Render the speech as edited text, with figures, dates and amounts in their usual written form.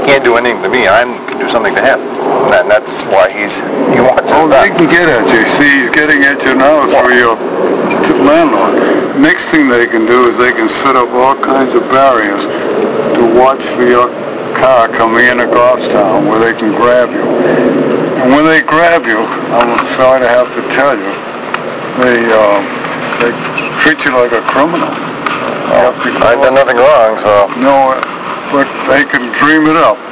can't do anything to me. I can do something to him. And that's why he wants Oh, they can get at you. See, he's getting at you now for your landlord. Next thing they can do is they can set up all kinds of barriers to watch for your car coming into Goffstown where they can grab you. And when they grab you, I'm sorry to have to tell you, they treat you like a criminal. I've done nothing wrong, so... No, but they can dream it up.